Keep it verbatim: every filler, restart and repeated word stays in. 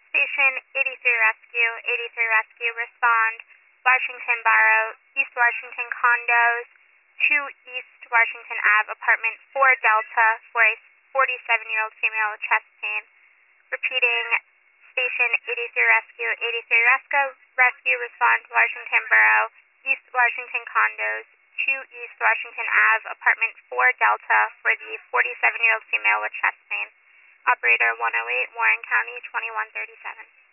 Station eighty-three Rescue, eighty-three Rescue, respond. Washington Borough, East Washington Condos, two East Washington Avenue, Apartment four Delta, for a forty-seven-year-old female with chest pain. Repeating, Station eighty-three Rescue, eighty-three Rescue, Rescue, respond. Washington Borough, East Washington Condos, two East Washington Avenue, Apartment four Delta, for the forty-seven-year-old female with chest pain. Operator one oh eight, Warren County, twenty-one thirty-seven.